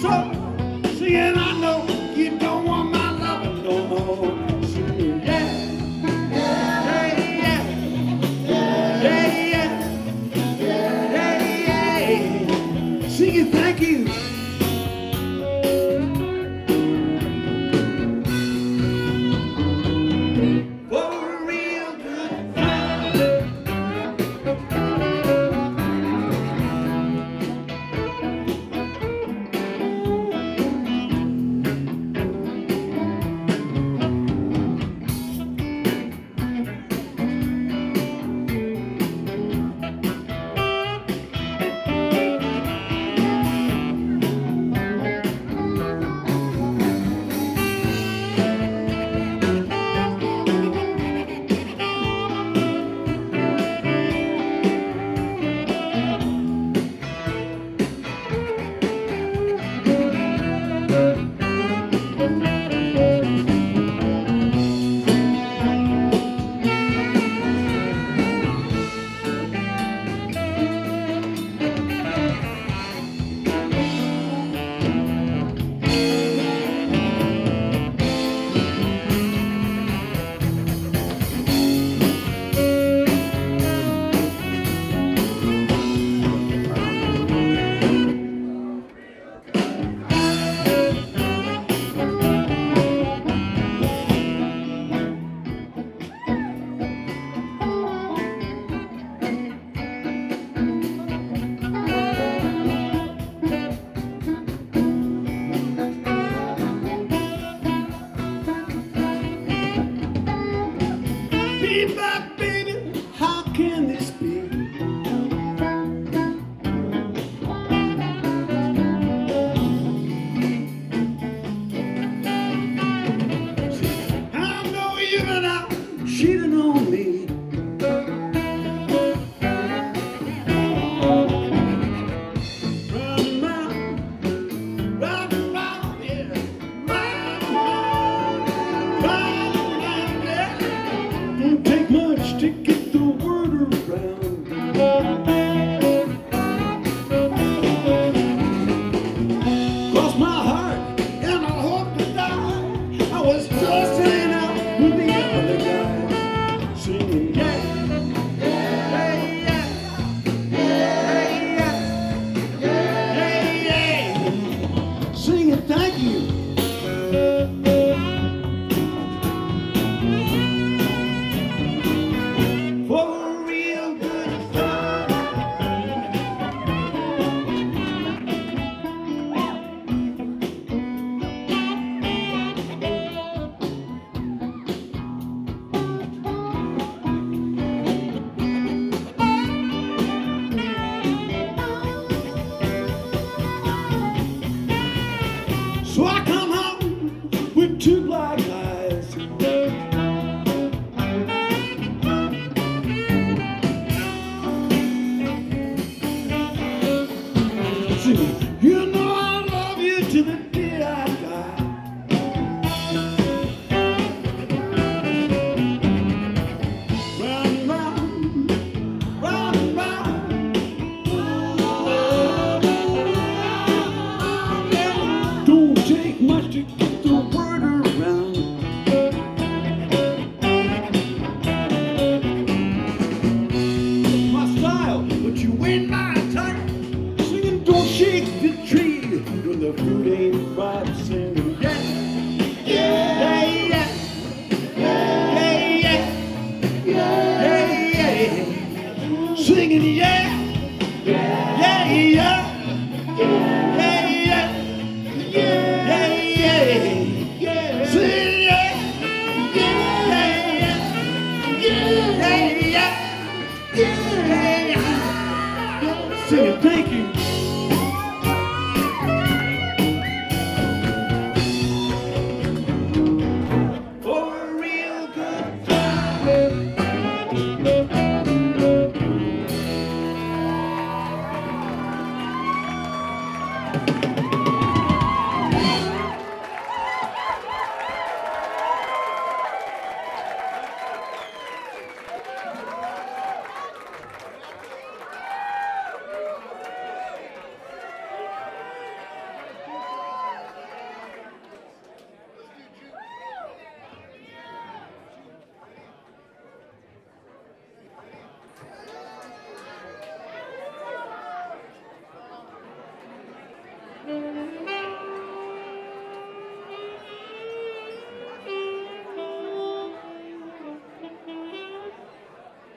So, saying I know you don't want my loving no more. Saying, yeah, yeah, yeah, yeah, yeah. Singing thank you. Baby, how can this be? I know you've been out cheating on me. Round and round, yeah. Round, yeah. Don't take much to get the word around. Cross my heart and I hope to die. I was just hanging out with the other guy, singing yeah, yeah, yeah, yeah, yeah, singing thank you. For a real good time. So I come home with two black eyes. You know I love you to the day I die. Round, round, round, round. Don't take much to get the